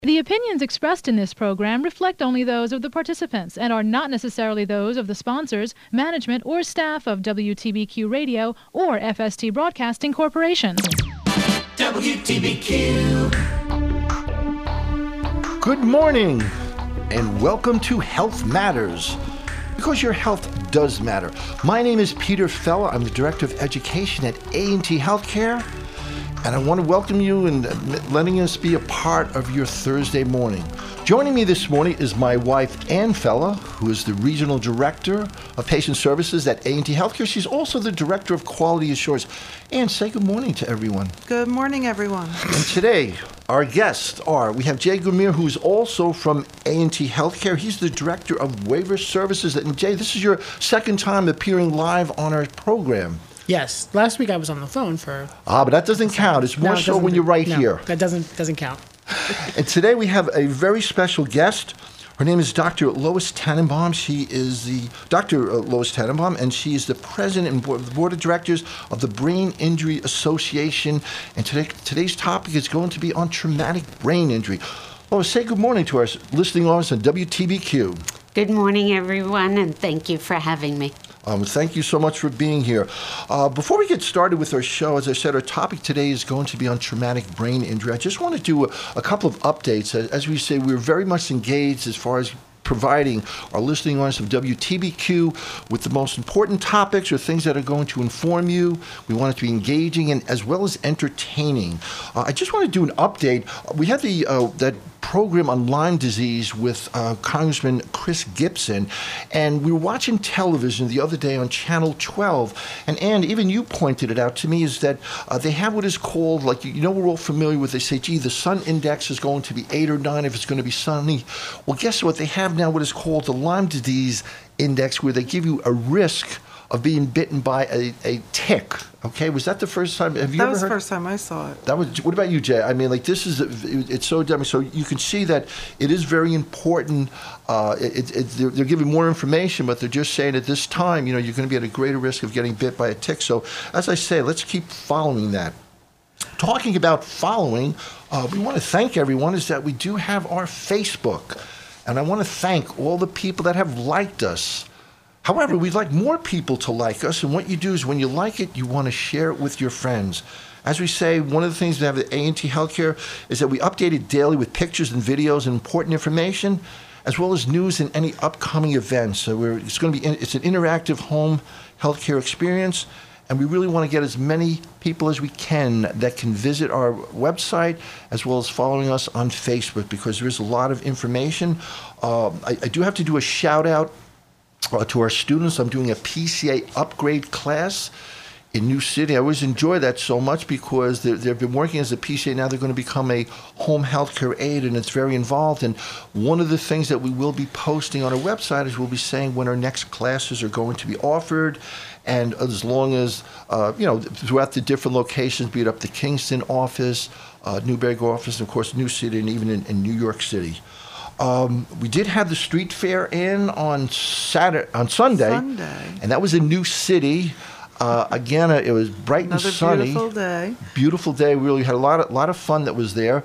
The opinions expressed in this program reflect only those of the participants and are not necessarily those of the sponsors, management, or staff of WTBQ Radio or FST Broadcasting Corporation. WTBQ. Good morning and welcome to Health Matters, because your health does matter. My name is Peter Fella. I'm the Director of Education at A&T Healthcare. And I want to welcome you and letting us be a part of your Thursday morning. Joining me this morning is my wife, Ann Fella, who is the Regional Director of Patient Services at A&T Healthcare. She's also the Director of Quality Assurance. Ann, say good morning to everyone. Good morning, everyone. And today, our guests we have Jay Gumir, who's also from A&T Healthcare. He's the Director of Waiver Services. And Jay, this is your second time appearing live on our program. Yes. Last week I was on the phone for... But that doesn't count. It's more so when you're right here. That doesn't count. And today we have a very special guest. Her name is Dr. Lois Tannenbaum. She is the Dr. Lois Tannenbaum, and she is the president and board of directors of the Brain Injury Association. And today's topic is going to be on traumatic brain injury. Lois, say good morning to our listening audience on WTBQ. Good morning, everyone, and thank you for having me. Thank you so much for being here. Before we get started with our show, as I said, our topic today is going to be on traumatic brain injury. I just want to do a couple of updates. As we say, we're very much engaged as far as providing our listening audience of WTBQ with the most important topics or things that are going to inform you. We want it to be engaging and as well as entertaining. I just want to do an update. We had that program on Lyme disease with Congressman Chris Gibson, and we were watching television the other day on Channel 12, and Ann, even you pointed it out to me, is that they have what is called, like, we're all familiar with, they say, gee, the sun index is going to be 8 or 9 if it's going to be sunny. Well, guess what? They have now what is called the Lyme disease index, where they give you a risk of being bitten by a tick. Okay, was that the first time? Have you ever heard? That was the first time I saw it. That was. What about you, Jay? I mean, like, it's so dumb. So you can see that it is very important. They're giving more information, but they're just saying at this time, you're going to be at a greater risk of getting bit by a tick. So, as I say, let's keep following that. Talking about following, we want to thank everyone is that we do have our Facebook, and I want to thank all the people that have liked us. However, we'd like more people to like us, and what you do is when you like it, you want to share it with your friends. As we say, one of the things we have at A&T Healthcare is that we update it daily with pictures and videos and important information, as well as news and any upcoming events. So it's an interactive home healthcare experience, and we really want to get as many people as we can that can visit our website, as well as following us on Facebook, because there is a lot of information. I do have to do a shout out to our students. I'm doing a PCA upgrade class in New City. I always enjoy that so much because they've been working as a PCA. Now they're going to become a home healthcare aide, and it's very involved. And one of the things that we will be posting on our website is we'll be saying when our next classes are going to be offered, and as long as, throughout the different locations, be it up the Kingston office, Newberg office, and of course New City, and even in New York City. We did have the street fair on Sunday, and that was in New City. Again, it was bright and sunny. Beautiful day. Beautiful day. We really had a lot of fun that was there.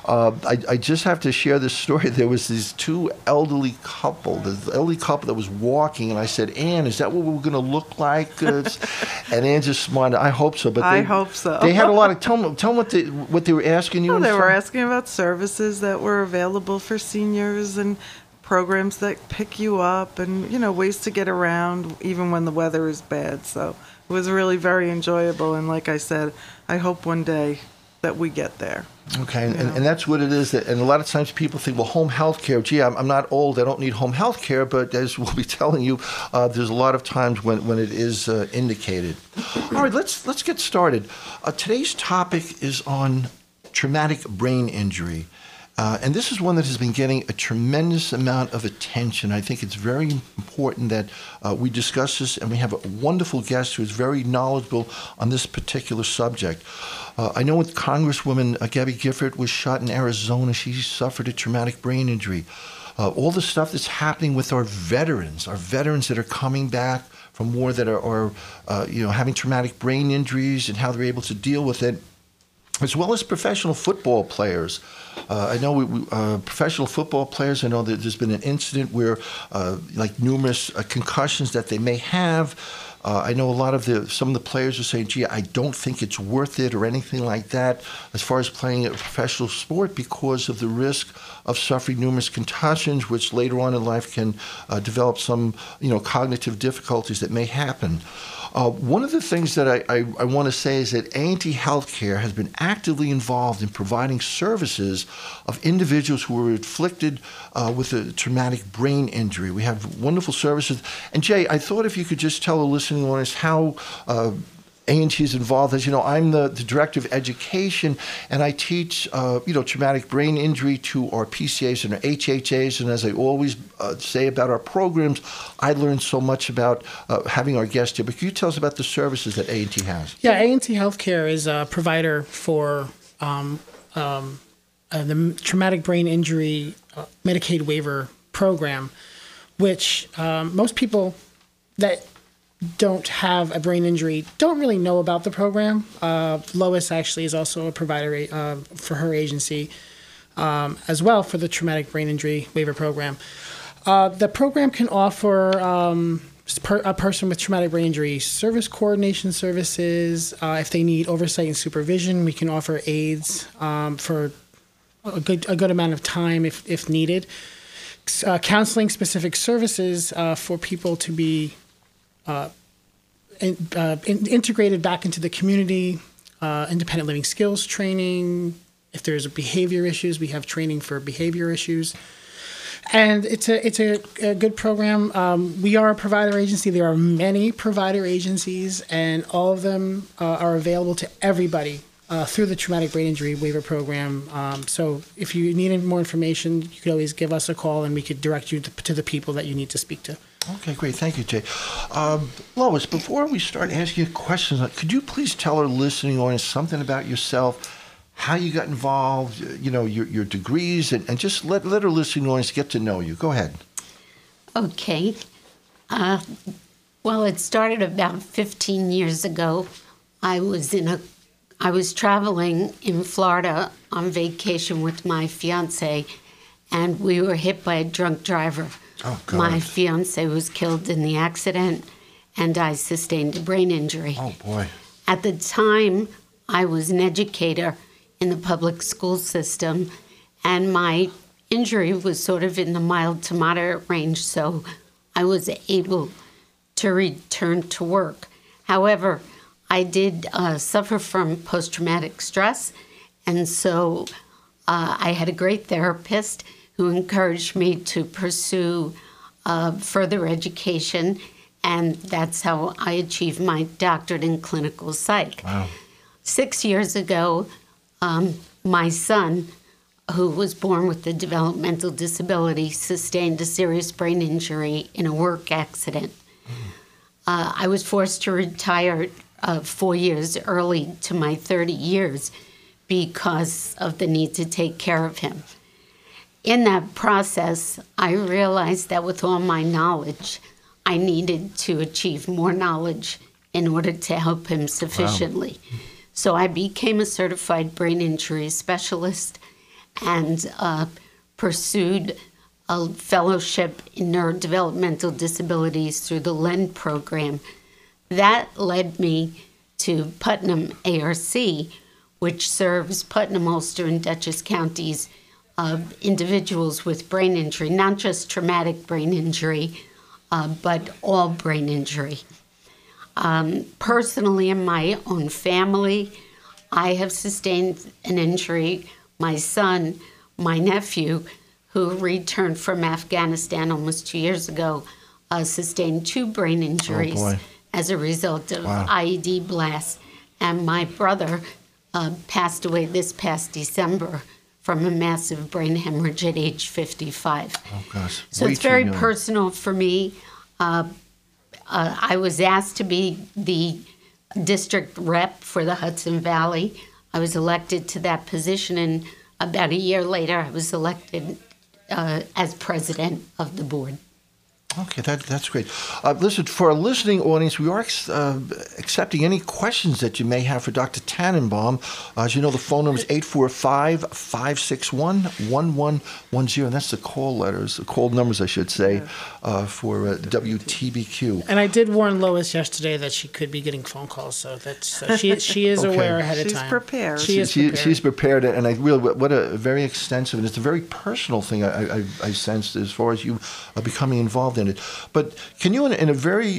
I just have to share this story. There was these two elderly couple that was walking, and I said, Ann, is that what we're going to look like? And Ann just smiled. I hope so. But I hope so. They had a lot of. Tell them what they were asking you. Well, they were asking about services that were available for seniors and programs that pick you up, and ways to get around even when the weather is bad. So it was really very enjoyable, and like I said, I hope one day that we get there. Okay, and that's what it is. And a lot of times people think, well, home health care, gee, I'm not old, I don't need home health care, but as we'll be telling you, there's a lot of times when it is indicated. All right, let's get started. Today's topic is on traumatic brain injury. And this is one that has been getting a tremendous amount of attention. I think it's very important that we discuss this, and we have a wonderful guest who is very knowledgeable on this particular subject. I know with Congresswoman Gabby Gifford was shot in Arizona. She suffered a traumatic brain injury. All the stuff that's happening with our veterans that are coming back from war that are having traumatic brain injuries and how they're able to deal with it. as well as professional football players. I know professional football players, I know that there's been an incident where, like numerous concussions that they may have. I know some of the players are saying, gee, I don't think it's worth it or anything like that as far as playing a professional sport because of the risk of suffering numerous concussions, which later on in life can develop some, cognitive difficulties that may happen. One of the things that I want to say is that A&T Healthcare has been actively involved in providing services of individuals who were afflicted with a traumatic brain injury. We have wonderful services. And Jay, I thought if you could just tell the listening audience how A&T is involved. As you know, I'm the director of education, and I teach, traumatic brain injury to our PCAs and our HHAs. And as I always say about our programs, I learned so much about having our guests here. But can you tell us about the services that A&T has? Yeah, A&T Healthcare is a provider for the traumatic brain injury Medicaid waiver program, which most people that don't have a brain injury don't really know about the program. Lois actually is also a provider for her agency as well for the traumatic brain injury waiver program. The program can offer a person with traumatic brain injury service coordination services. If they need oversight and supervision, we can offer aids for a good amount of time if needed. Counseling specific services for people to be integrated back into the community, independent living skills training. If there's behavior issues, we have training for behavior issues. And it's a good program. We are a provider agency. There are many provider agencies, and all of them are available to everybody through the Traumatic Brain Injury Waiver Program. So if you need any more information, you could always give us a call, and we could direct you to the people that you need to speak to. Okay, great. Thank you, Jay. Lois, before we start asking you questions, could you please tell our listening audience something about yourself, how you got involved, your degrees, and just let our listening audience get to know you. Go ahead. Okay. Well, it started about 15 years ago. I was traveling in Florida on vacation with my fiance, and we were hit by a drunk driver. Oh, God. My fiance was killed in the accident, and I sustained a brain injury. Oh, boy. At the time, I was an educator in the public school system, and my injury was sort of in the mild to moderate range, so I was able to return to work. However, I did suffer from post-traumatic stress, and so I had a great therapist who encouraged me to pursue further education, and that's how I achieved my doctorate in clinical psych. Wow. 6 years ago, my son, who was born with a developmental disability, sustained a serious brain injury in a work accident. I was forced to retire 4 years early to my 30 years because of the need to take care of him. In that process, I realized that with all my knowledge, I needed to achieve more knowledge in order to help him sufficiently. Wow. So I became a certified brain injury specialist and pursued a fellowship in neurodevelopmental disabilities through the LEND program. That led me to Putnam ARC, which serves Putnam, Ulster, and Dutchess counties individuals with brain injury, not just traumatic brain injury, but all brain injury. Personally, in my own family, I have sustained an injury. My son, my nephew, who returned from Afghanistan almost 2 years ago, sustained 2 brain injuries as a result of IED blasts. And my brother passed away this past December from a massive brain hemorrhage at age 55. Oh, gosh. So it's very personal for me. I was asked to be the district rep for the Hudson Valley. I was elected to that position, and about a year later, I was elected as president of the board. Okay, that's great. Listen, for our listening audience, we are accepting any questions that you may have for Dr. Tannenbaum. As you know, the phone number is 845-561-1110, and that's the call numbers, I should say, for WTBQ. And I did warn Lois yesterday that she could be getting phone calls, so she is Okay. aware ahead of She's time. prepared. She's prepared, and I really, what a very extensive, and it's a very personal thing I sensed as far as you becoming involved in it. But can you, in a very,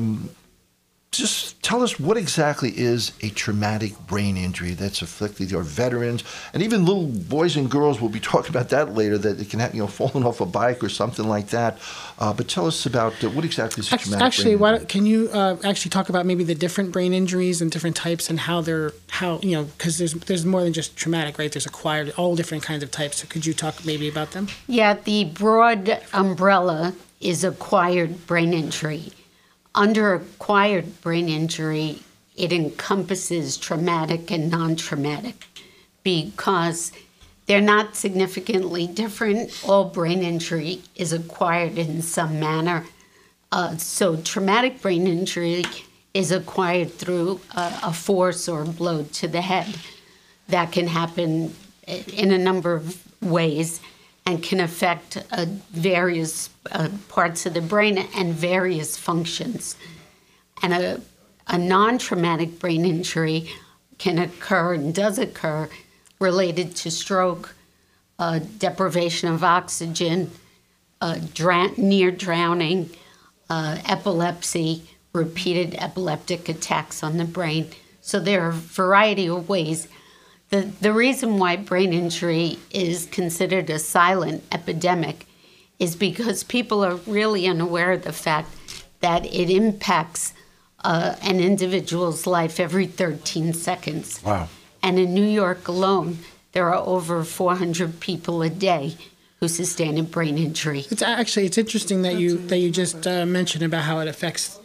just tell us what exactly is a traumatic brain injury that's afflicted our veterans, and even little boys and girls, we'll be talking about that later, that it can have, falling off a bike or something like that. But tell us about what exactly is a traumatic brain injury. Can you actually talk about maybe the different brain injuries and different types and because there's more than just traumatic, right? There's acquired, all different kinds of types. So could you talk maybe about them? Yeah, the broad umbrella is acquired brain injury. Under acquired brain injury, it encompasses traumatic and non-traumatic because they're not significantly different. All brain injury is acquired in some manner. So traumatic brain injury is acquired through a force or a blow to the head. That can happen in a number of ways and can affect various parts of the brain and various functions. And a non-traumatic brain injury can occur and does occur related to stroke, deprivation of oxygen, near drowning, epilepsy, repeated epileptic attacks on the brain. So there are a variety of ways. The reason why brain injury is considered a silent epidemic is because people are really unaware of the fact that it impacts an individual's life every 13 seconds. Wow. And in New York alone, there are over 400 people a day who sustain a brain injury. It's interesting that you just mentioned about how it affects,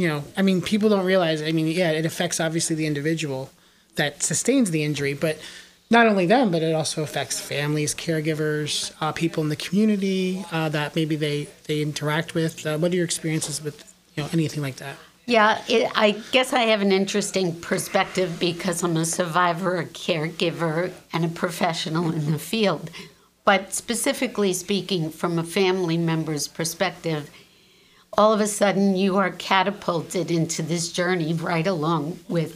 people don't realize, it affects obviously the individual that sustains the injury, but not only them, but it also affects families, caregivers, people in the community that maybe they interact with. What are your experiences with anything like that? Yeah, I guess I have an interesting perspective because I'm a survivor, a caregiver, and a professional in the field. But specifically speaking from a family member's perspective, all of a sudden you are catapulted into this journey right along with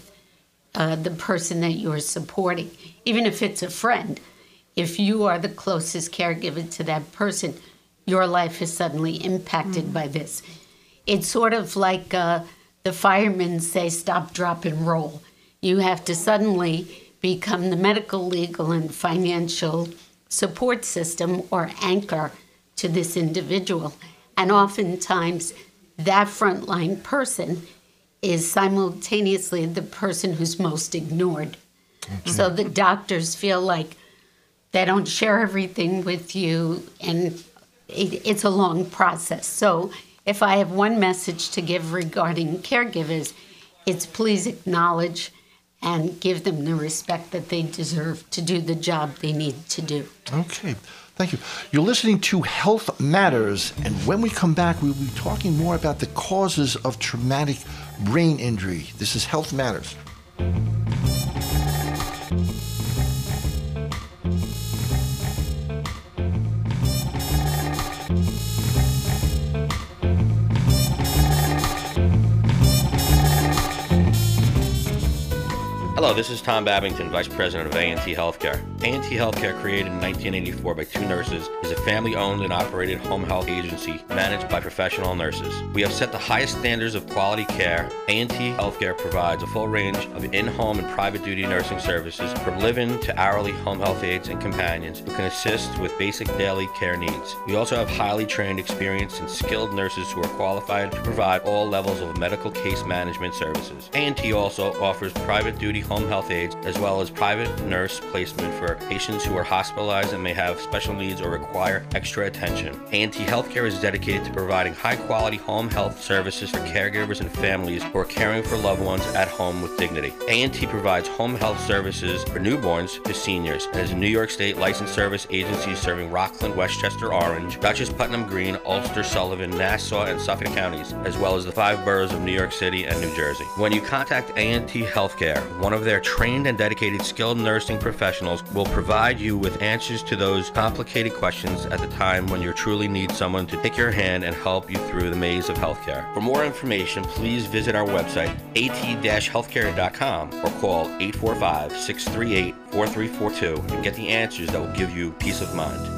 the person that you're supporting, even if it's a friend. If you are the closest caregiver to that person, your life is suddenly impacted by this. It's sort of like the firemen say, stop, drop, and roll. You have to suddenly become the medical, legal, and financial support system or anchor to this individual. And oftentimes, that frontline person is simultaneously the person who's most ignored. Mm-hmm. So the doctors feel like they don't share everything with you, and it's a long process. So if I have one message to give regarding caregivers, it's please acknowledge and give them the respect that they deserve to do the job they need to do. Okay. Thank you. You're listening to Health Matters, and when we come back, we'll be talking more about the causes of traumatic brain injury. This is Health Matters. Hello, this is Tom Babington, Vice President of A&T Healthcare. A&T Healthcare, created in 1984 by two nurses, is a family-owned and operated home health agency managed by professional nurses. We have set the highest standards of quality care. A&T Healthcare provides a full range of in-home and private duty nursing services, from live-in to hourly home health aides and companions who can assist with basic daily care needs. We also have highly trained, experienced, and skilled nurses who are qualified to provide all levels of medical case management services. A&T also offers private duty home home health aides, as well as private nurse placement for patients who are hospitalized and may have special needs or require extra attention. A&T Healthcare is dedicated to providing high-quality home health services for caregivers and families who are caring for loved ones at home with dignity. A&T provides home health services for newborns to seniors and is a New York State licensed service agency serving Rockland, Westchester, Orange, Dutchess, Putnam Green, Ulster, Sullivan, Nassau, and Suffolk counties, as well as the 5 boroughs of New York City and New Jersey. When you contact A&T Healthcare, one of their trained and dedicated skilled nursing professionals will provide you with answers to those complicated questions at the time when you truly need someone to take your hand and help you through the maze of healthcare. For more information, please visit our website, at-healthcare.com, or call 845-638-4342 and get the answers that will give you peace of mind.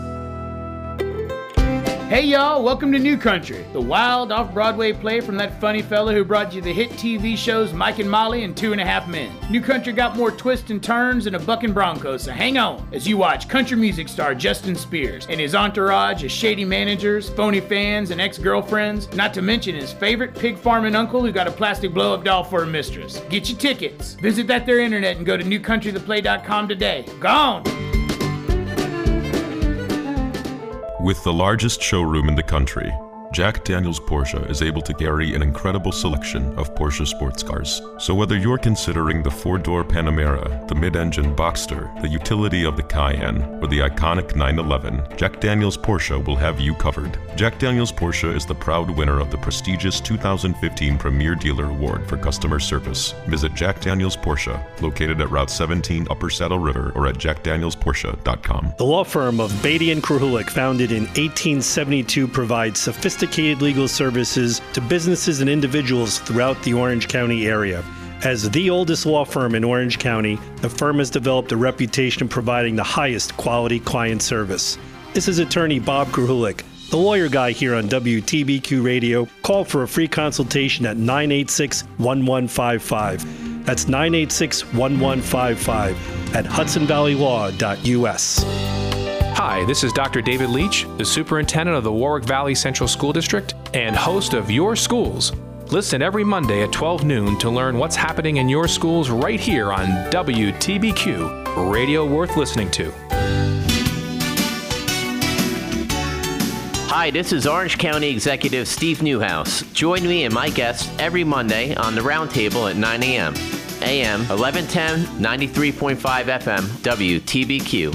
Hey y'all, welcome to New Country, the wild off-Broadway play from that funny fella who brought you the hit TV shows Mike and Molly and 2.5 Men. New Country got more twists and turns than a bucking bronco, so hang on as you watch country music star Justin Spears and his entourage of shady managers, phony fans, and ex-girlfriends, not to mention his favorite pig farming uncle who got a plastic blow-up doll for a mistress. Get your tickets. Visit that there internet and go to newcountrytheplay.com today. Gone! With the largest showroom in the country, Jack Daniel's Porsche is able to carry an incredible selection of Porsche sports cars. So whether you're considering the 4-door Panamera, the mid-engine Boxster, the utility of the Cayenne, or the iconic 911, Jack Daniel's Porsche will have you covered. Jack Daniel's Porsche is the proud winner of the prestigious 2015 Premier Dealer Award for customer service. Visit Jack Daniel's Porsche, located at Route 17 Upper Saddle River, or at jackdanielsporsche.com. The law firm of Beatty & Krahulik, founded in 1872, provides sophisticated legal services to businesses and individuals throughout the Orange County area. As the oldest law firm in Orange County, the firm has developed a reputation of providing the highest quality client service. This is attorney Bob Krahulik, the lawyer guy here on WTBQ Radio. Call for a free consultation at 986-1155. That's 986-1155 at hudsonvalleylaw.us. Hi, this is Dr. David Leach, the superintendent of the Warwick Valley Central School District and host of Your Schools. Listen every Monday at 12 noon to learn what's happening in your schools right here on WTBQ, radio worth listening to. Hi, this is Orange County Executive Steve Newhouse. Join me and my guests every Monday on the Roundtable at 9 a.m. AM 1110, 93.5 FM, WTBQ.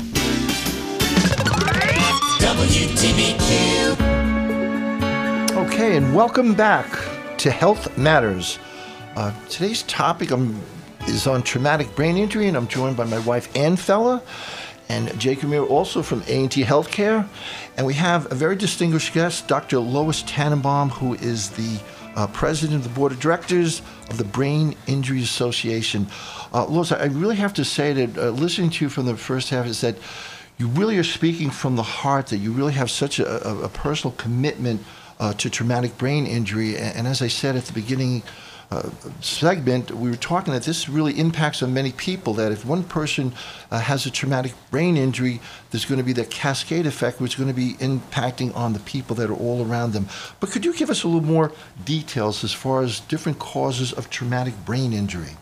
WTBQ. Okay, and welcome back to Health Matters. Today's topic is on traumatic brain injury, and I'm joined by my wife, Ann Fella, and Jake Amir, also from A&T Healthcare. And we have a very distinguished guest, Dr. Lois Tannenbaum, who is the president of the board of directors of the Brain Injury Association. Lois, I really have to say that listening to you from the first half is that you really are speaking from the heart, that you really have such a personal commitment to traumatic brain injury. And as I said at the beginning segment, we were talking that this really impacts on many people, that if one person has a traumatic brain injury, there's going to be that cascade effect, which is going to be impacting on the people that are all around them. But could you give us a little more details as far as different causes of traumatic brain injury?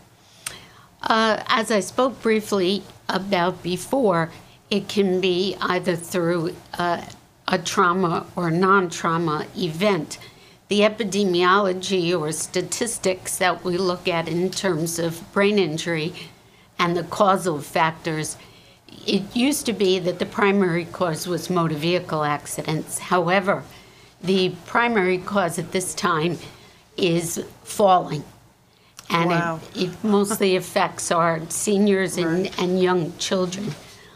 As I spoke briefly about before, it can be either through a trauma or non-trauma event. The epidemiology or statistics that we look at in terms of brain injury and the causal factors, it used to be that the primary cause was motor vehicle accidents. However, the primary cause at this time is falling. And Wow. it mostly affects our seniors and young children.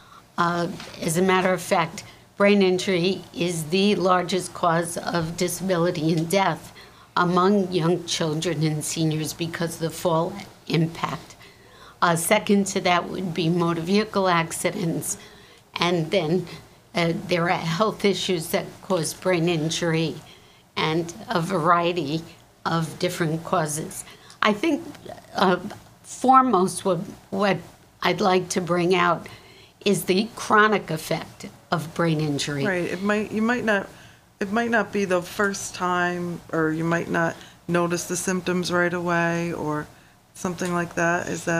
As a matter of fact, brain injury is the largest cause of disability and death among young children and seniors because of the fall impact. Second to that would be motor vehicle accidents. And then there are health issues that cause brain injury and a variety of different causes. I think foremost what I'd like to bring out is the chronic effect of brain injury. Right. It might not be the first time, or you might not notice the symptoms right away, or something like that. Is that?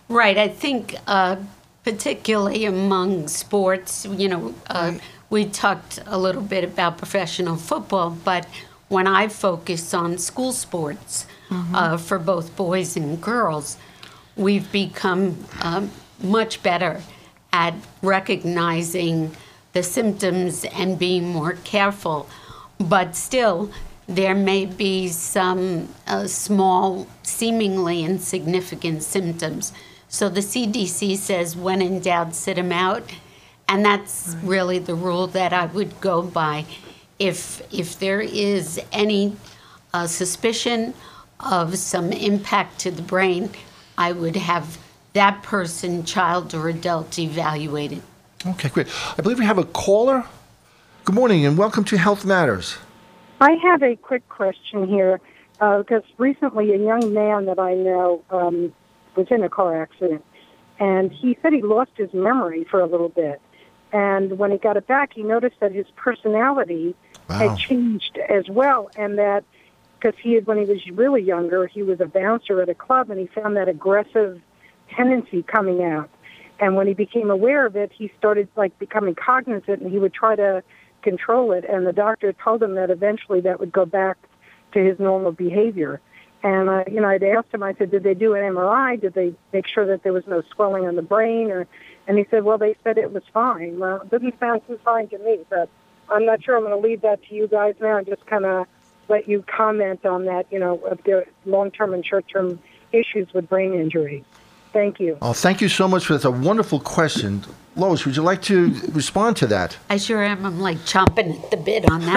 Right. I think particularly among sports, we talked a little bit about professional football, but when I focus on school sports for both boys and girls, we've become much better at recognizing the symptoms and being more careful. But still, there may be some small, seemingly insignificant symptoms. So the CDC says, when in doubt, sit them out. And that's really the rule that I would go by. If there is any suspicion of some impact to the brain, I would have that person, child or adult, evaluated. Okay, great. I believe we have a caller. Good morning and welcome to Health Matters. I have a quick question here because recently a young man that I know was in a car accident, and he said he lost his memory for a little bit. And when he got it back, he noticed that his personality had changed as well, and that because when he was really younger, he was a bouncer at a club, and he found that aggressive tendency coming out. And when he became aware of it, he started becoming cognizant, and he would try to control it. And the doctor told him that eventually that would go back to his normal behavior. And I'd asked him. I said, "Did they do an MRI? Did they make sure that there was no swelling on the brain?" And he said, "Well, they said it was fine." Well, it didn't sound too fine to me, but I'm not sure. I'm going to leave that to you guys now and just kind of let you comment on that. Of the long-term and short-term issues with brain injury. Thank you. Oh, thank you so much for that. It's a wonderful question. Lois, would you like to respond to that? I sure am. I'm chomping at the bit on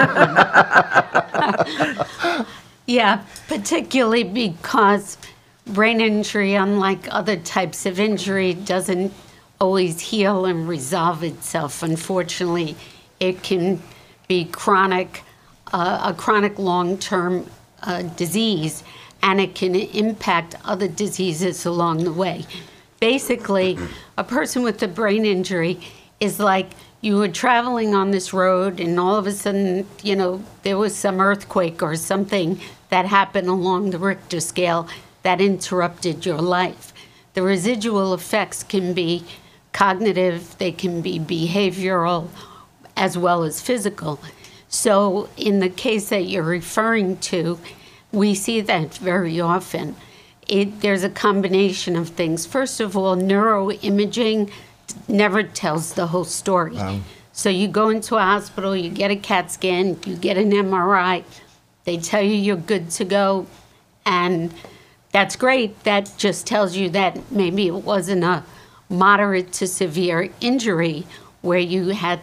that one. Yeah, particularly because brain injury, unlike other types of injury, doesn't always heal and resolve itself. Unfortunately, it can be chronic, a chronic long-term disease, and it can impact other diseases along the way. Basically, a person with a brain injury is like you were traveling on this road and all of a sudden, there was some earthquake or something that happened along the Richter scale that interrupted your life. The residual effects can be cognitive, they can be behavioral, as well as physical. So in the case that you're referring to, we see that very often. There's a combination of things. First of all, neuroimaging never tells the whole story. Wow. So you go into a hospital, you get a CAT scan, you get an MRI, they tell you you're good to go, and that's great. That just tells you that maybe it wasn't a moderate to severe injury where you had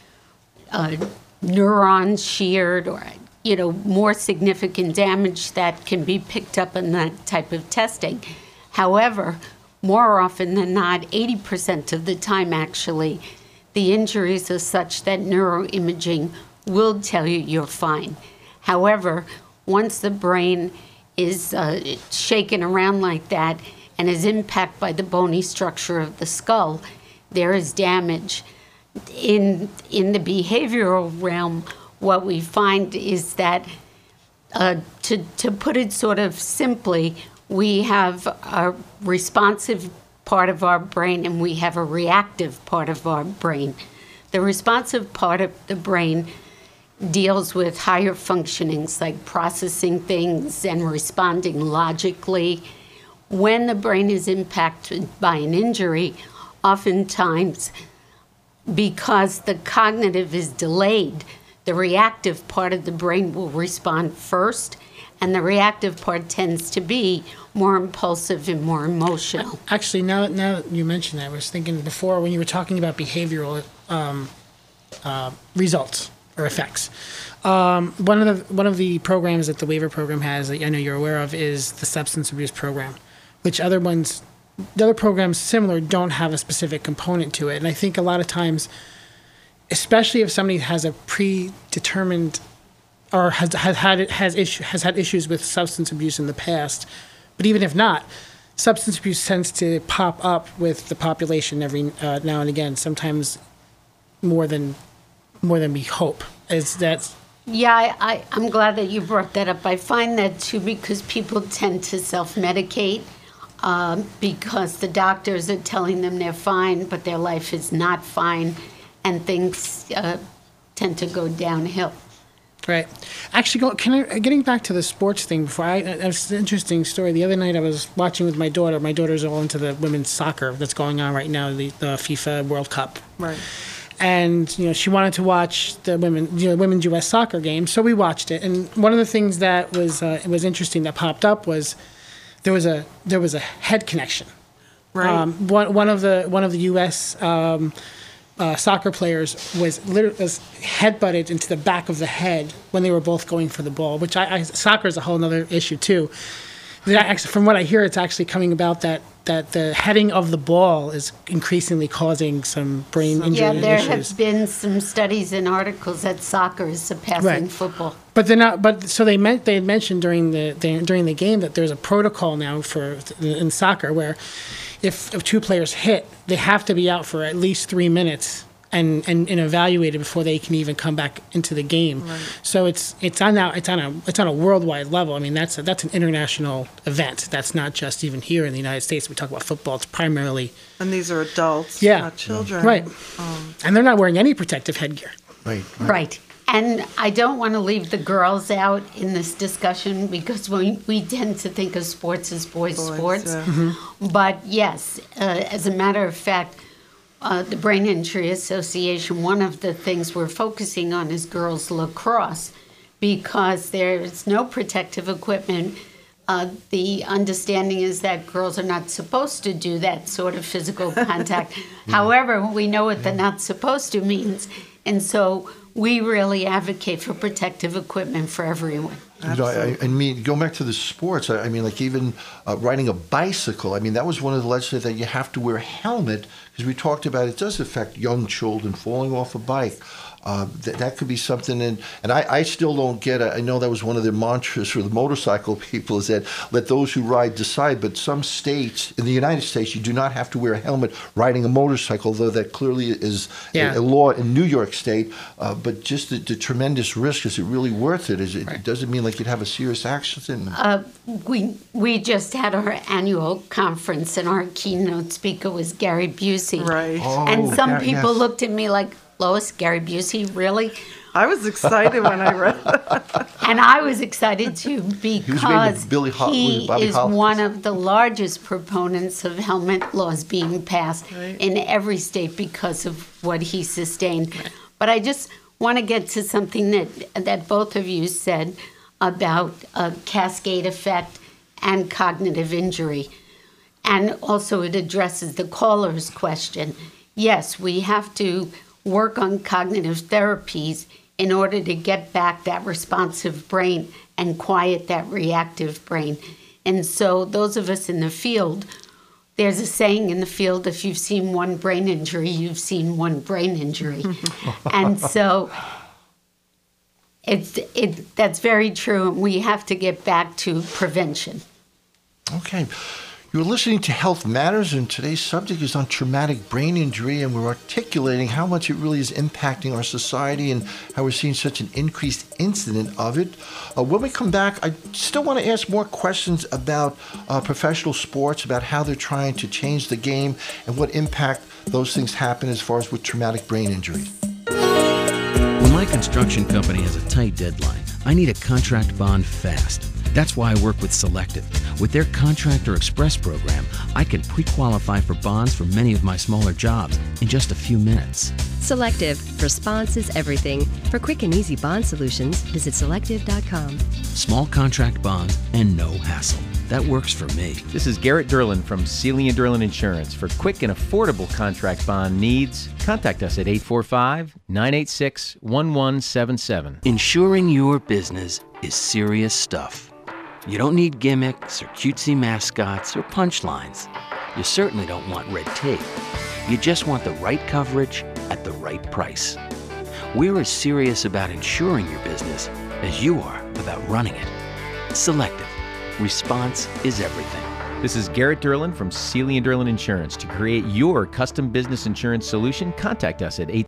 neurons sheared or more significant damage that can be picked up in that type of testing. However, more often than not, 80% of the time actually, the injuries are such that neuroimaging will tell you you're fine. However, once the brain is shaken around like that and is impacted by the bony structure of the skull, there is damage. In the behavioral realm, what we find is that, to put it sort of simply, we have a responsive part of our brain and we have a reactive part of our brain. The responsive part of the brain deals with higher functionings like processing things and responding logically. When the brain is impacted by an injury, oftentimes, because the cognitive is delayed, the reactive part of the brain will respond first, and the reactive part tends to be more impulsive and more emotional. Actually, now that you mentioned that, I was thinking before when you were talking about behavioral results or effects. One of the programs that the waiver program has that I know you're aware of is the substance abuse program, which the other programs similar don't have a specific component to it. And I think a lot of times, especially if somebody has a predetermined or has had issues with substance abuse in the past, but even if not, substance abuse tends to pop up with the population every now and again. Sometimes more than we hope. Yeah, I'm glad that you brought that up. I find that too because people tend to self-medicate. because the doctors are telling them they're fine, but their life is not fine, and things tend to go downhill. Right. Actually, getting back to the sports thing before, it was an interesting story. The other night I was watching with my daughter. My daughter's all into the women's soccer that's going on right now, the FIFA World Cup. Right. And she wanted to watch the women's U.S. soccer game, so we watched it. And one of the things that was interesting that popped up was there was a head connection. Right. One of the U.S. Soccer players was headbutted into the back of the head when they were both going for the ball, which soccer is a whole other issue too. From what I hear, it's actually coming about that the heading of the ball is increasingly causing some brain injury issues. Yeah, there have been some studies and articles that soccer is surpassing football. But they're not. But so they had mentioned during the game that there's a protocol now in soccer where if two players hit, they have to be out for at least 3 minutes and evaluated before they can even come back into the game. Right. So it's on a worldwide level. I mean, that's an international event. That's not just even here in the United States. We talk about football. It's primarily, and these are adults, not children. Right. And they're not wearing any protective headgear. Right. And I don't want to leave the girls out in this discussion because we tend to think of sports as boys' sports. Yeah. Mm-hmm. But yes, as a matter of fact, the Brain Injury Association, one of the things we're focusing on is girls lacrosse because there's no protective equipment. The understanding is that girls are not supposed to do that sort of physical contact. However, we know what the not supposed to means. And so we really advocate for protective equipment for everyone. I mean, going back to the sports, I mean, like even riding a bicycle, I mean, that was one of the legislation that you have to wear a helmet because we talked about it does affect young children falling off a bike. That could be something, and I still don't get it. I know that was one of their mantras for the motorcycle people is that let those who ride decide, but some states, in the United States, you do not have to wear a helmet riding a motorcycle, though that clearly is a law in New York State, but just the tremendous risk, is it really worth it? It doesn't mean like you'd have a serious accident? We just had our annual conference, and our keynote speaker was Gary Busey. Right. And some people looked at me like, Lois, Gary Busey, really? I was excited when I read that. And I was excited too because he is one of the largest proponents of helmet laws being passed in every state because of what he sustained. But I just want to get to something that both of you said about a cascade effect and cognitive injury. And also it addresses the caller's question. Yes, we have to work on cognitive therapies in order to get back that responsive brain and quiet that reactive brain. And so those of us in the field, there's a saying in the field, if you've seen one brain injury, you've seen one brain injury. And so that's very true, and we have to get back to prevention. Okay. You're listening to Health Matters, and today's subject is on traumatic brain injury, and we're articulating how much it really is impacting our society and how we're seeing such an increased incident of it. When we come back, I still want to ask more questions about professional sports, about how they're trying to change the game and what impact those things happen as far as with traumatic brain injuries. When my construction company has a tight deadline, I need a contract bond fast. That's why I work with Selective. With their Contractor Express program, I can pre-qualify for bonds for many of my smaller jobs in just a few minutes. Selective. Response is everything. For quick and easy bond solutions, visit selective.com. Small contract bond and no hassle. That works for me. This is Garrett Derlin from Sealy & Derlin Insurance. For quick and affordable contract bond needs, contact us at 845-986-1177. Insuring your business is serious stuff. You don't need gimmicks or cutesy mascots or punchlines. You certainly don't want red tape. You just want the right coverage at the right price. We're as serious about insuring your business as you are about running it. Selective. Response is everything. This is Garrett Derlin from Sealy & Derlin Insurance. To create your custom business insurance solution, contact us at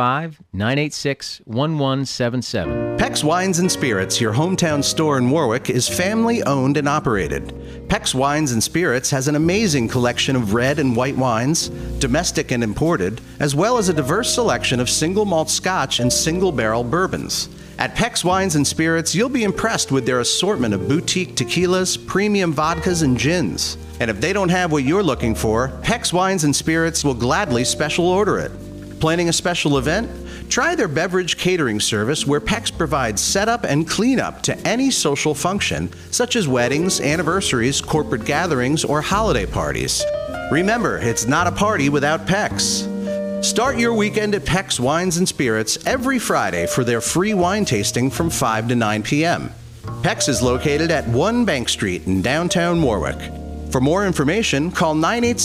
845-986-1177. Peck's Wines and Spirits, your hometown store in Warwick, is family owned and operated. Peck's Wines and Spirits has an amazing collection of red and white wines, domestic and imported, as well as a diverse selection of single malt scotch and single barrel bourbons. At Peck's Wines and Spirits, you'll be impressed with their assortment of boutique tequilas, premium vodkas, and gins. And if they don't have what you're looking for, Peck's Wines and Spirits will gladly special order it. Planning a special event? Try their beverage catering service where Peck's provides setup and cleanup to any social function, such as weddings, anniversaries, corporate gatherings, or holiday parties. Remember, it's not a party without Peck's. Start your weekend at Peck's Wines and Spirits every Friday for their free wine tasting from 5 to 9 p.m. Peck's is located at 1 Bank Street in downtown Warwick. For more information, call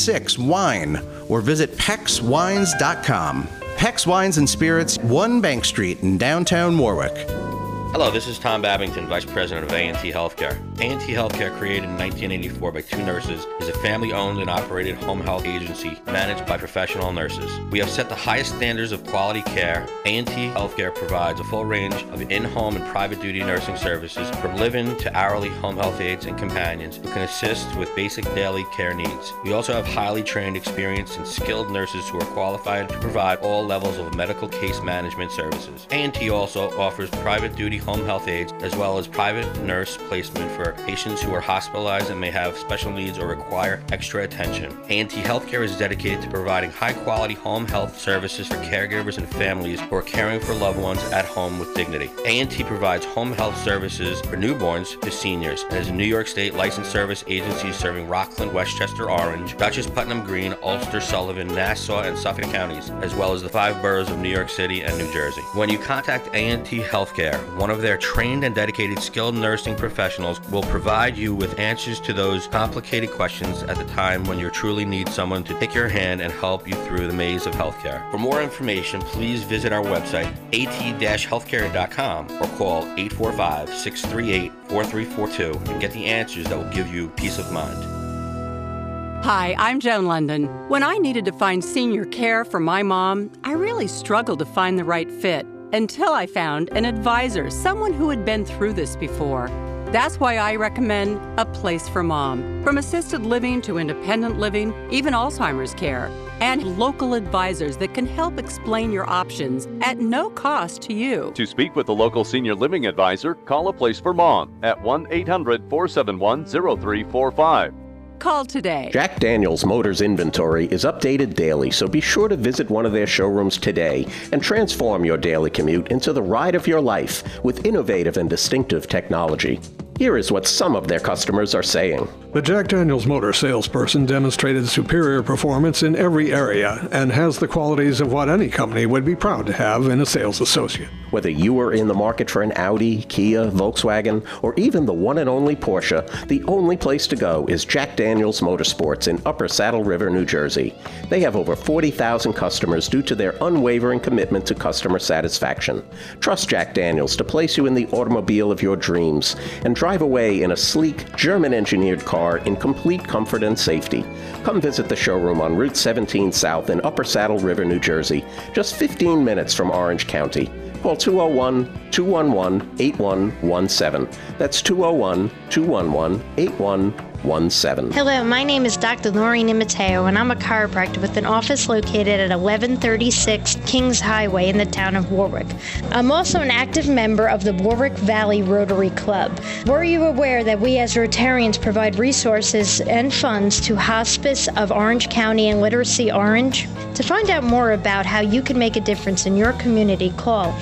986-WINE or visit peckswines.com. Peck's Wines and Spirits, 1 Bank Street in downtown Warwick. Hello, this is Tom Babington, Vice President of A&T Healthcare. A&T Healthcare, created in 1984 by 2 nurses, is a family-owned and operated home health agency managed by professional nurses. We have set the highest standards of quality care. A&T Healthcare provides a full range of in-home and private duty nursing services, from live-in to hourly home health aides and companions who can assist with basic daily care needs. We also have highly trained, experienced, and skilled nurses who are qualified to provide all levels of medical case management services. A&T also offers private duty home health aides, as well as private nurse placement for patients who are hospitalized and may have special needs or require extra attention. A&T Healthcare is dedicated to providing high-quality home health services for caregivers and families who are caring for loved ones at home with dignity. A&T provides home health services for newborns to seniors and is a New York State licensed service agency serving Rockland, Westchester, Orange, Dutchess, Putnam Green, Ulster, Sullivan, Nassau, and Suffolk counties, as well as the 5 boroughs of New York City and New Jersey. When you contact A&T Healthcare, one of their trained and dedicated skilled nursing professionals will provide you with answers to those complicated questions at the time when you truly need someone to take your hand and help you through the maze of healthcare. For more information, please visit our website, at-healthcare.com, or call 845-638-4342 and get the answers that will give you peace of mind. Hi, I'm Joan London. When I needed to find senior care for my mom, I really struggled to find the right fit. Until I found an advisor, someone who had been through this before. That's why I recommend A Place for Mom. From assisted living to independent living, even Alzheimer's care, and local advisors that can help explain your options at no cost to you. To speak with a local senior living advisor, call A Place for Mom at 1-800-471-0345. Call today. Jack Daniels Motors inventory is updated daily, so be sure to visit one of their showrooms today and transform your daily commute into the ride of your life with innovative and distinctive technology. Here is what some of their customers are saying. The Jack Daniels Motor salesperson demonstrated superior performance in every area and has the qualities of what any company would be proud to have in a sales associate. Whether you are in the market for an Audi, Kia, Volkswagen, or even the one and only Porsche, the only place to go is Jack Daniels Motorsports in Upper Saddle River, New Jersey. They have over 40,000 customers due to their unwavering commitment to customer satisfaction. Trust Jack Daniels to place you in the automobile of your dreams and drive away in a sleek, German-engineered car in complete comfort and safety. Come visit the showroom on Route 17 South in Upper Saddle River, New Jersey, just 15 minutes from Orange County. Call 201-211-8117. That's 201-211-8117. Hello, my name is Dr. Noreen Imateo, and I'm a chiropractor with an office located at 1136 Kings Highway in the town of Warwick. I'm also an active member of the Warwick Valley Rotary Club. Were you aware that we as Rotarians provide resources and funds to Hospice of Orange County and Literacy Orange? To find out more about how you can make a difference in your community, call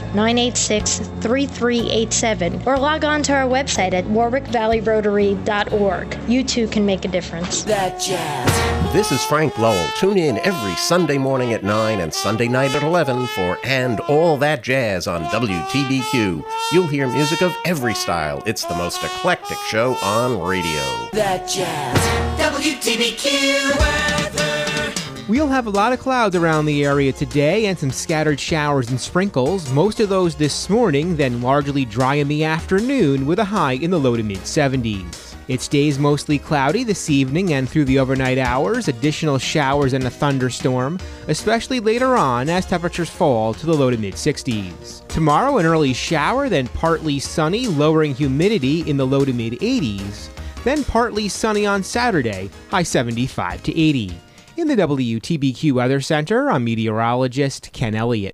986-3387 or log on to our website at warwickvalleyrotary.org. You too can make a difference. That jazz. This is Frank Lowell. Tune in every Sunday morning at 9 and Sunday night at 11 for And All That Jazz on WTBQ. You'll hear music of every style. It's the most eclectic show on radio. That jazz. WTBQ weather. We'll have a lot of clouds around the area today and some scattered showers and sprinkles, most of those this morning, then largely dry in the afternoon with a high in the low to mid-70s. It stays mostly cloudy this evening and through the overnight hours, additional showers and a thunderstorm, especially later on as temperatures fall to the low to mid-60s. Tomorrow, an early shower, then partly sunny, lowering humidity in the low to mid-80s. Then partly sunny on Saturday, high 75 to 80. In the WTBQ Weather Center, I'm meteorologist Ken Elliott.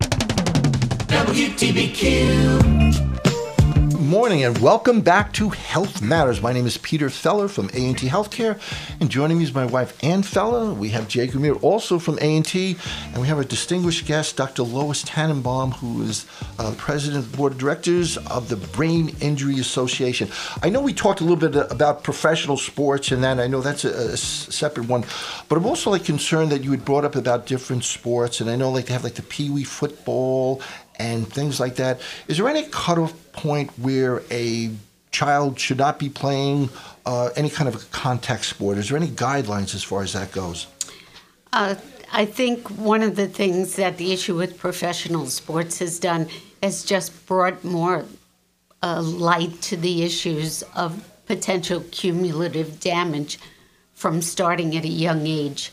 WTBQ. Morning and welcome back to Health Matters. My name is Peter Feller from A&T Healthcare, and joining me is my wife Ann Feller. We have Jay Gumir also from A&T, and we have a distinguished guest, Dr. Lois Tannenbaum, who is the president of the board of directors of the Brain Injury Association. I know we talked a little bit about professional sports, and that I know that's a separate one, but I'm also concerned that you had brought up about different sports, and I know they have the Pee-wee football and things like that. Is there any cutoff point where a child should not be playing any kind of a contact sport? Is there any guidelines as far as that goes? I think one of the things that the issue with professional sports has done is just brought more light to the issues of potential cumulative damage from starting at a young age.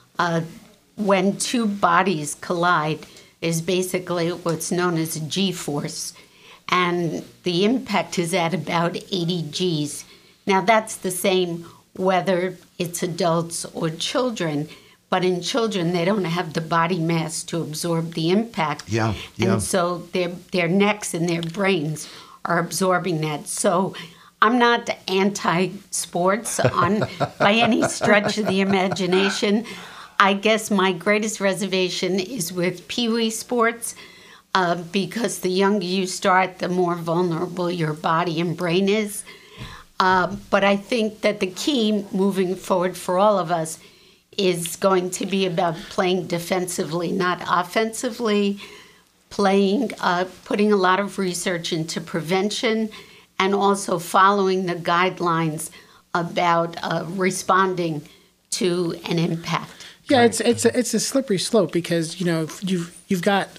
When two bodies collide, is basically what's known as a G-force, and the impact is at about 80 Gs. Now, that's the same whether it's adults or children, but in children, they don't have the body mass to absorb the impact. Yeah. And so their necks and their brains are absorbing that. So I'm not anti-sports by any stretch of the imagination. I guess my greatest reservation is with Pee-wee sports because the younger you start, the more vulnerable your body and brain is. But I think that the key moving forward for all of us is going to be about playing defensively, not offensively, putting a lot of research into prevention, and also following the guidelines about responding to an impact. Yeah, it's a slippery slope because you've got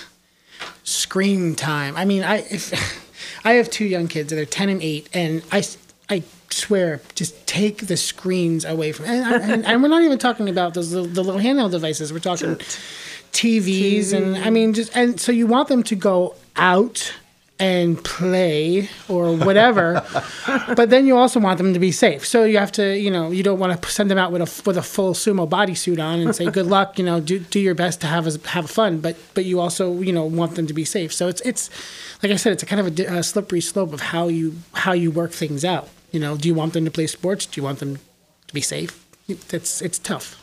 screen time. I mean, I have two young kids, they're 10 and 8, and I swear, just take the screens away from. And we're not even talking about the little handheld devices. We're talking TVs, and I mean, and so you want them to go out and play or whatever, but then you also want them to be safe. So you have to, you don't want to send them out with a full sumo bodysuit on and say, good luck, do your best to have fun, but you also, want them to be safe. So it's like I said, it's a kind of a slippery slope of how you work things out. Do you want them to play sports? Do you want them to be safe? It's tough.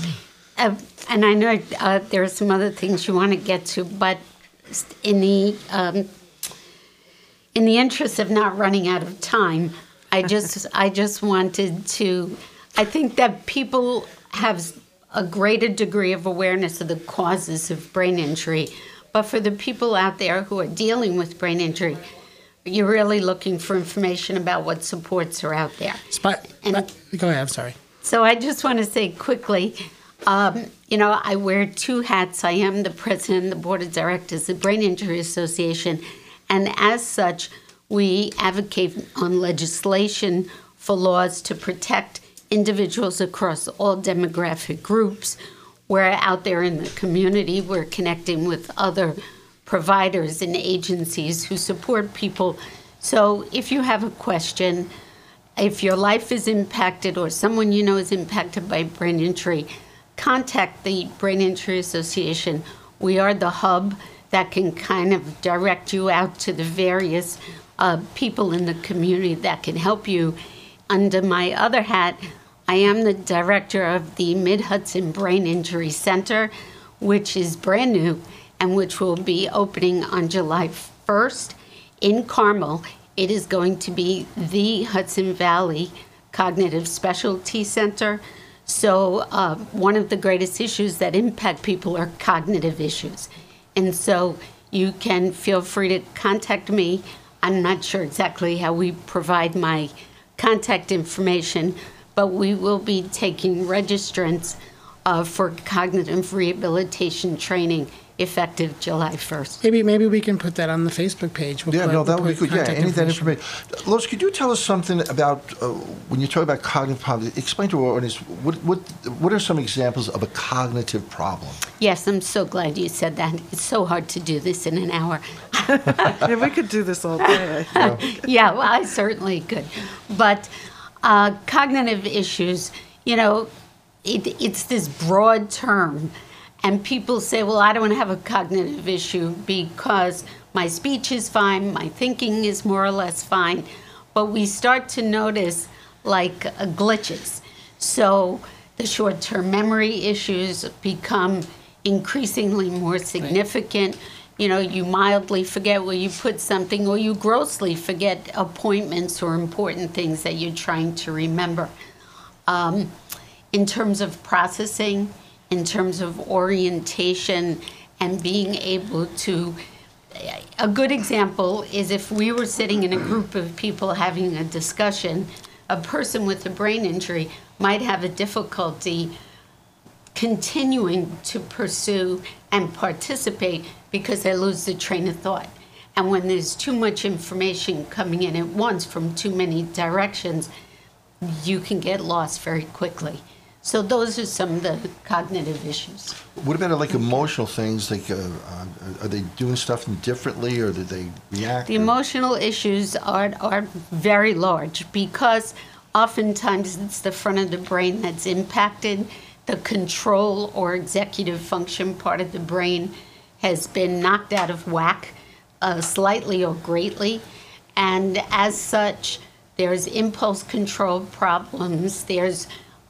And I know there are some other things you want to get to, but in the interest of not running out of time, I just wanted to. I think that people have a greater degree of awareness of the causes of brain injury, but for the people out there who are dealing with brain injury, you're really looking for information about what supports are out there. Go ahead. I'm sorry. So I just want to say quickly. I wear two hats. I am the president of the board of directors of the Brain Injury Association, and as such, we advocate on legislation for laws to protect individuals across all demographic groups. We're out there in the community. We're connecting with other providers and agencies who support people. So if you have a question, if your life is impacted or someone you know is impacted by brain injury, contact the Brain Injury Association. We are the hub that can kind of direct you out to the various people in the community that can help you. Under my other hat, I am the director of the Mid-Hudson Brain Injury Center, which is brand new and which will be opening on July 1st in Carmel. It is going to be the Hudson Valley Cognitive Specialty Center. So one of the greatest issues that impact people are cognitive issues. And so you can feel free to contact me. I'm not sure exactly how we provide my contact information, but we will be taking registrants for cognitive rehabilitation training effective July 1st. Maybe we can put that on the Facebook page. Yeah, no, that would be good. Yeah, contact any of that information. Lois, could you tell us something about when you talk about cognitive problems? Explain to our audience what are some examples of a cognitive problem? Yes, I'm so glad you said that. It's so hard to do this in an hour. Yeah, we could do this all day. Yeah, well, I certainly could. But cognitive issues, it's this broad term. And people say, well, I don't have a cognitive issue because my speech is fine, my thinking is more or less fine. But we start to notice glitches. So the short-term memory issues become increasingly more significant. You mildly forget where you put something, or you grossly forget appointments or important things that you're trying to remember. In terms of processing, in terms of orientation and being able to, a good example is if we were sitting in a group of people having a discussion, a person with a brain injury might have a difficulty continuing to pursue and participate because they lose the train of thought. And when there's too much information coming in at once from too many directions, you can get lost very quickly. So those are some of the cognitive issues. What about emotional things? Are they doing stuff differently, or do they react? The emotional issues are very large because oftentimes it's the front of the brain that's impacted. The control or executive function part of the brain has been knocked out of whack, slightly or greatly. And as such, there's impulse control problems, there's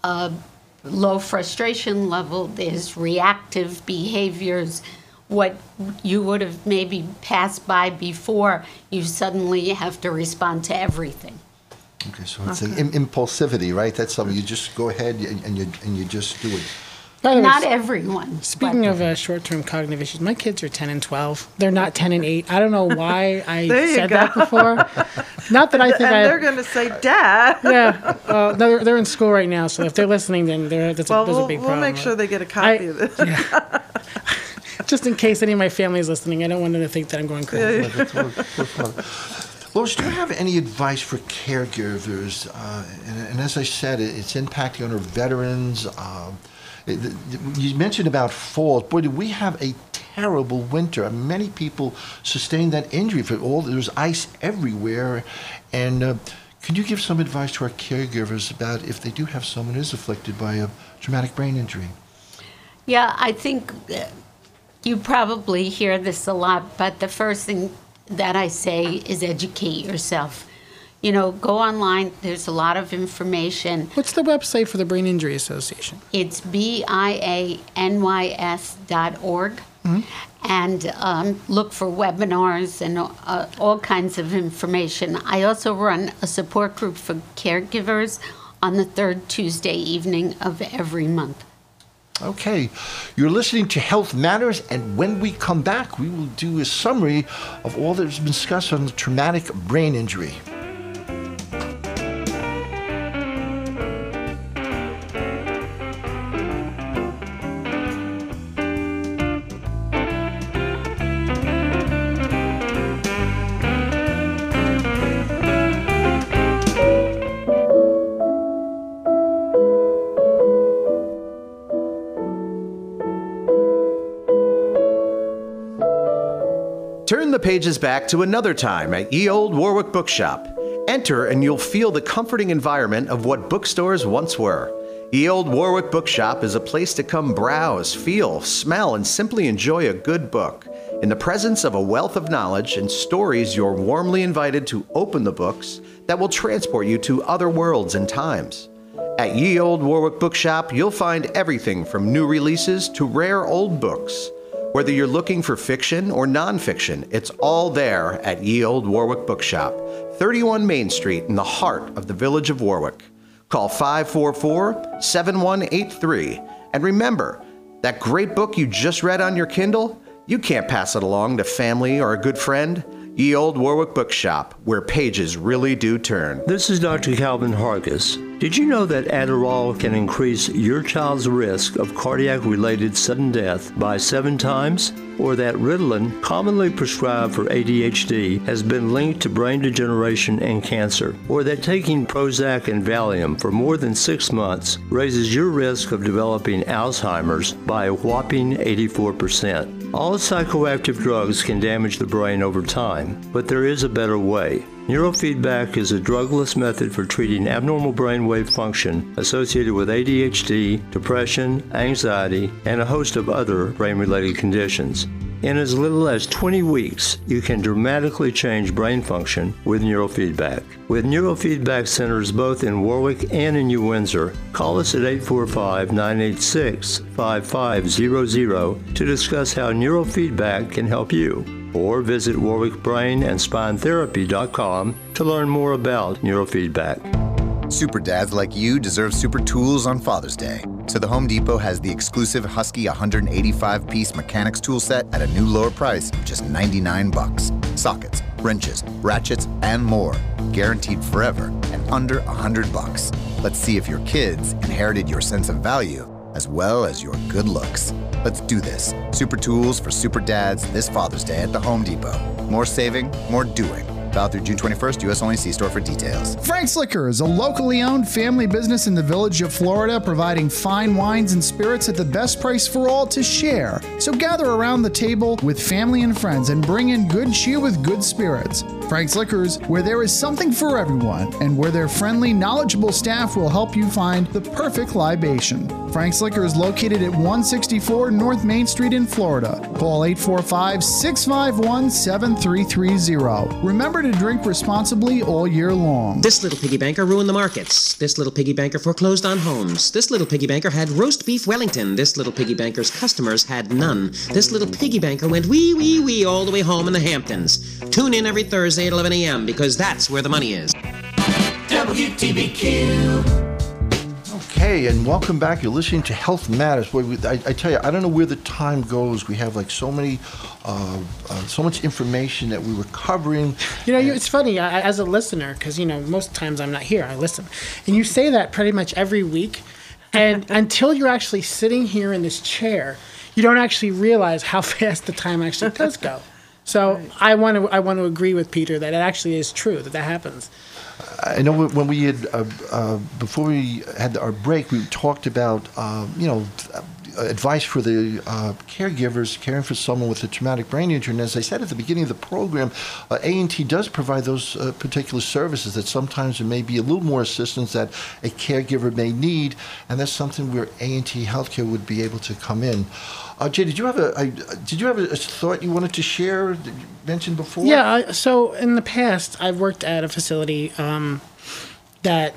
low frustration level, there's reactive behaviors. What you would have maybe passed by before, you suddenly have to respond to everything. Okay, so it's impulsivity, right? That's something you just go ahead and you just do it. Not everyone. Speaking of short-term cognitive issues, my kids are 10 and 12. They're not 10 and 8. I don't know why I said that before. Not that I think they're going to say, Dad. Yeah. No, they're in school right now, so if they're listening, then there's a big problem. We'll make sure they get a copy of this. Yeah. Just in case any of my family is listening, I don't want them to think that I'm going crazy. Lois, do you have any advice for caregivers? And as I said, it's impacting on our veterans. You mentioned about fall. Boy, do we have a terrible winter. Many people sustained that injury. There's ice everywhere. And could you give some advice to our caregivers about if they do have someone who is afflicted by a traumatic brain injury? Yeah, I think you probably hear this a lot, but the first thing that I say is educate yourself. Go online. There's a lot of information. What's the website for the Brain Injury Association? It's BIANYS.org. Mm-hmm. And look for webinars and all kinds of information. I also run a support group for caregivers on the third Tuesday evening of every month. Okay, you're listening to Health Matters, and when we come back, we will do a summary of all that has been discussed on the traumatic brain injury. Turn the pages back to another time at Ye Olde Warwick Bookshop. Enter and you'll feel the comforting environment of what bookstores once were. Ye Olde Warwick Bookshop is a place to come browse, feel, smell, and simply enjoy a good book. In the presence of a wealth of knowledge and stories, you're warmly invited to open the books that will transport you to other worlds and times. At Ye Olde Warwick Bookshop, you'll find everything from new releases to rare old books. Whether you're looking for fiction or nonfiction, it's all there at Ye Olde Warwick Bookshop, 31 Main Street in the heart of the village of Warwick. Call 544-7183. And remember, that great book you just read on your Kindle, you can't pass it along to family or a good friend. Ye Old Warwick Bookshop, where pages really do turn. This is Dr. Calvin Hargis. Did you know that Adderall can increase your child's risk of cardiac-related sudden death by 7 times? Or that Ritalin, commonly prescribed for ADHD, has been linked to brain degeneration and cancer? Or that taking Prozac and Valium for more than 6 months raises your risk of developing Alzheimer's by a whopping 84%? All psychoactive drugs can damage the brain over time, but there is a better way. Neurofeedback is a drugless method for treating abnormal brainwave function associated with ADHD, depression, anxiety, and a host of other brain-related conditions. In as little as 20 weeks, you can dramatically change brain function with neurofeedback. With neurofeedback centers both in Warwick and in New Windsor, call us at 845-986-5500 to discuss how neurofeedback can help you. Or visit warwickbrainandspinetherapy.com to learn more about neurofeedback. Super dads like you deserve super tools on Father's Day. So the Home Depot has the exclusive Husky 185-piece mechanics tool set at a new lower price of just $99. Sockets, wrenches, ratchets, and more. Guaranteed forever and under $100. Let's see if your kids inherited your sense of value as well as your good looks. Let's do this. Super tools for super dads this Father's Day at the Home Depot. More saving, more doing. Valid through June 21st, U.S. only. See store for details. Frank's Liquor is a locally owned family business in the Village of Florida, providing fine wines and spirits at the best price for all to share. So gather around the table with family and friends and bring in good cheer with good spirits. Frank's Liquors, where there is something for everyone, and where their friendly, knowledgeable staff will help you find the perfect libation. Frank's Liquor is located at 164 North Main Street in Florida. Call 845-651-7330. Remember to drink responsibly all year long. This little piggy banker ruined the markets. This little piggy banker foreclosed on homes. This little piggy banker had roast beef Wellington. This little piggy banker's customers had none. This little piggy banker went wee, wee, wee all the way home in the Hamptons. Tune in every Thursday at 11 a.m. because that's where the money is. WTBQ. Okay, and welcome back. You're listening to Health Matters. Boy, I tell you, I don't know where the time goes. We have like so much information that we were covering. You know, it's funny, as a listener, because, you know, most times I'm not here, I listen. And you say that pretty much every week. And until you're actually sitting here in this chair, you don't actually realize how fast the time actually does go. So right. I want to agree with Peter that it actually is true that happens. I know when we had before we had our break, we talked about advice for the caregivers caring for someone with a traumatic brain injury. And as I said at the beginning of the program, A&T does provide those particular services that sometimes there may be a little more assistance that a caregiver may need, and that's something where A&T Healthcare would be able to come in. Jay, did you have a thought you wanted to share that you mentioned before? Yeah. So in the past, I've worked at a facility that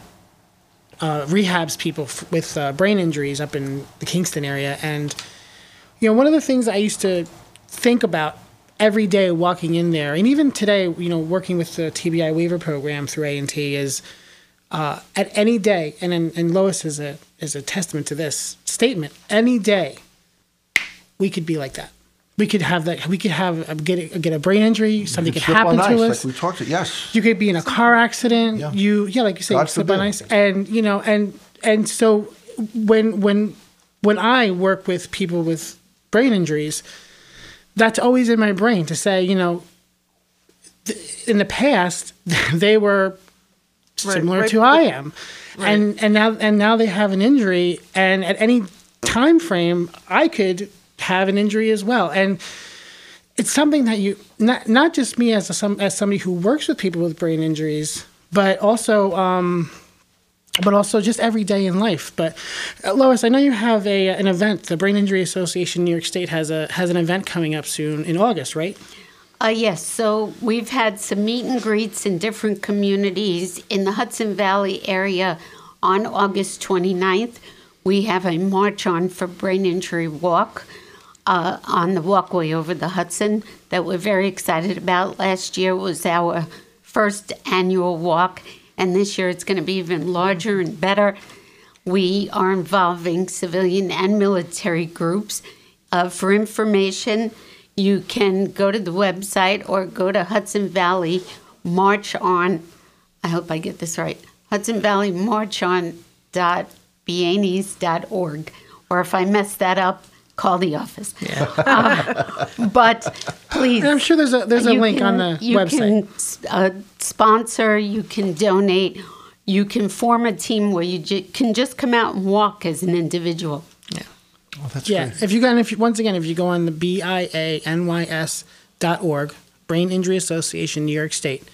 rehabs people with brain injuries up in the Kingston area, and you know, one of the things I used to think about every day walking in there, and even today, you know, working with the TBI waiver program through A&T, is at any day, and Lois is a testament to this statement. Any day, we could be like that. We could have that. We could have get a brain injury. Something could happen to us. Like we talked. Yes. You could be in a car accident. Yeah. Like you say, slip on ice, and you know, and so when I work with people with brain injuries, that's always in my brain to say, you know, in the past they were similar to I am, and now they have an injury, and at any time frame I could have an injury as well. And it's something that you, not just me as somebody who works with people with brain injuries, but also just every day in life. But Lois, I know you have an event. The Brain Injury Association New York State has an event coming up soon in August, right? Yes. So we've had some meet and greets in different communities in the Hudson Valley area on August 29th. We have a March On for Brain Injury Walk on the walkway over the Hudson that we're very excited about. Last year was our first annual walk, and this year it's going to be even larger and better. We are involving civilian and military groups. For information, You can go to the website or go to Hudson Valley March On. I hope I get this right. Hudson Valley March On.BANES.org. Or if I mess that up, call the office. But please. I'm sure there's a link on the website. You can sponsor, you can donate, you can form a team where you can just come out and walk as an individual. Oh, that's Yeah, great. if you go on the BIANYS.org, Brain Injury Association, New York State,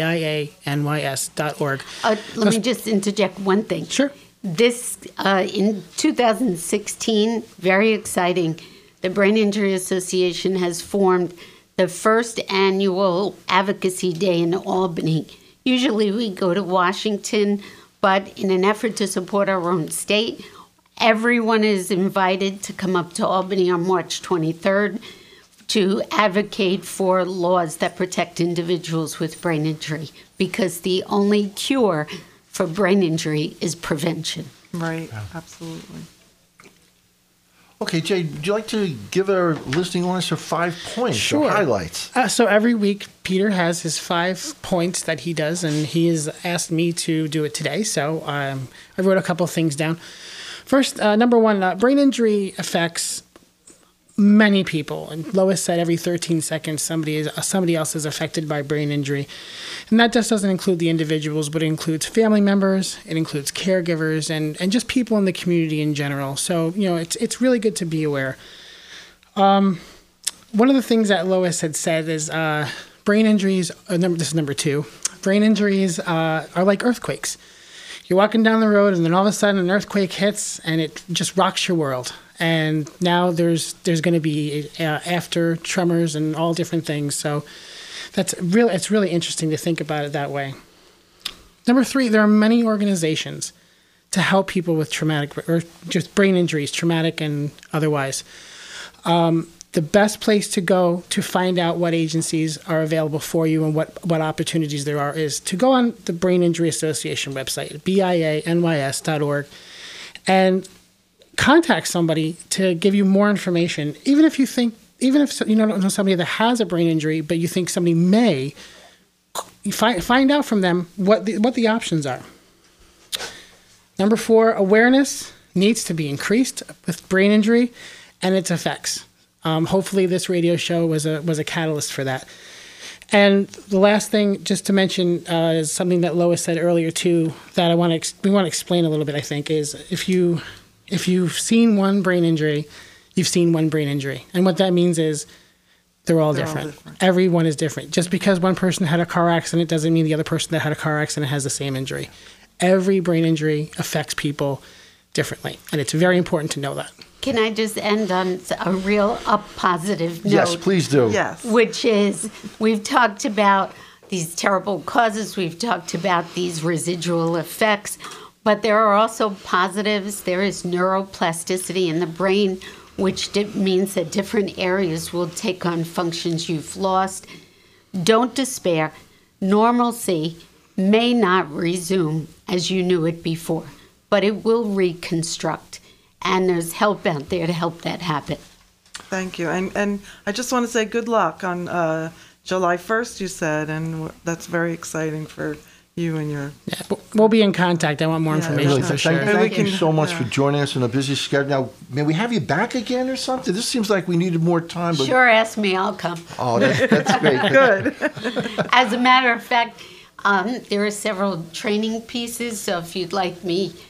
BIANYS.org. Let me just interject one thing. Sure. This, in 2016, very exciting, the Brain Injury Association has formed the first annual Advocacy Day in Albany. Usually we go to Washington, but in an effort to support our own state, everyone is invited to come up to Albany on March 23rd to advocate for laws that protect individuals with brain injury, because the only cure for brain injury is prevention. Right, absolutely. Okay, Jay, would you like to give our listening audience your 5 points or highlights? So every week, Peter has his 5 points that he does, and he has asked me to do it today. So I wrote a couple of things down. First, number one, brain injury affects many people. And Lois said every 13 seconds somebody else is affected by brain injury. And that just doesn't include the individuals, but it includes family members, it includes caregivers, and just people in the community in general. So, it's really good to be aware. One of the things that Lois had said is brain injuries, this is number 2, brain injuries are like earthquakes. You're walking down the road, and then all of a sudden an earthquake hits, and it just rocks your world. And now there's going to be after tremors and all different things. So it's really interesting to think about it that way. Number 3, there are many organizations to help people with traumatic or just brain injuries, traumatic and otherwise. The best place to go to find out what agencies are available for you and what opportunities there are is to go on the Brain Injury Association website, BIANYS.org, and contact somebody to give you more information. Even if you don't know somebody that has a brain injury, but you think somebody may, find out from them what the options are. Number 4, awareness needs to be increased with brain injury and its effects. Hopefully this radio show was a catalyst for that. And the last thing, just to mention, is something that Lois said earlier too, that we want to explain a little bit, I think, is if you've seen one brain injury, you've seen one brain injury. And what that means is they're all different. Everyone is different. Just because one person had a car accident doesn't mean the other person that had a car accident has the same injury. Every brain injury affects people differently. And it's very important to know that. Can I just end on a real positive note? Yes, please do. Yes. Which is, we've talked about these terrible causes, we've talked about these residual effects, but there are also positives. There is neuroplasticity in the brain, which means that different areas will take on functions you've lost. Don't despair. Normalcy may not resume as you knew it before, but it will reconstruct. And there's help out there to help that happen. Thank you. And I just want to say good luck on July 1st, you said, and that's very excining for you and your... Yeah, we'll be in contact. I want more information. Really, for sure. thank you so much for joining us on a busy schedule. Now, may we have you back again or something? This seems like we needed more time. But... Sure, ask me, I'll come. Oh, that's great. Good. As a matter of fact, there are several training pieces, so if you'd like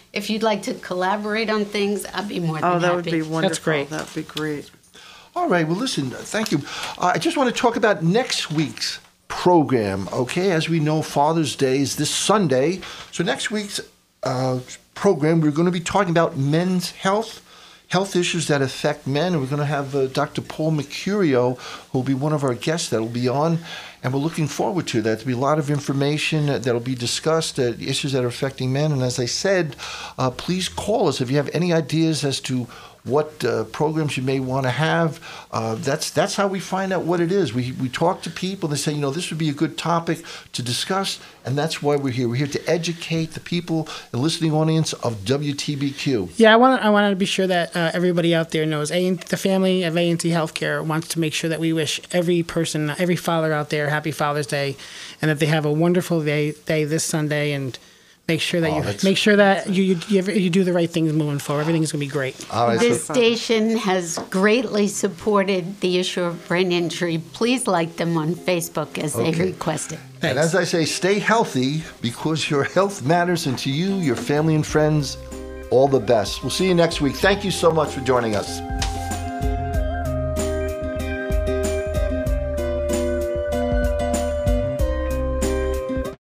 to collaborate on things, I'd be more than happy. Oh, that would be wonderful. That's great. That would be great. All right. Well, listen, thank you. I just want to talk about next week's program, okay? As we know, Father's Day is this Sunday. So next week's program, we're going to be talking about men's health issues that affect men. And we're going to have Dr. Paul Mercurio, who will be one of our guests that will be on. And we're looking forward to that. There'll be a lot of information that will be discussed, issues that are affecting men. And as I said, please call us if you have any ideas as to what programs you may want to have. That's how we find out what it is. We talk to people. They say, this would be a good topic to discuss, and that's why we're here. We're here to educate the people, the listening audience of WTBQ. Yeah, I want to be sure that everybody out there knows the family of A&T Healthcare wants to make sure that we wish every person, every father out there, Happy Father's Day, and that they have a wonderful day this Sunday, and make sure that you do the right things moving forward. Everything's going to be great. All right, this station has greatly supported the issue of brain injury. Please like them on Facebook as they requested. And as I say, stay healthy because your health matters, and to you, your family and friends, all the best. We'll see you next week. Thank you so much for joining us.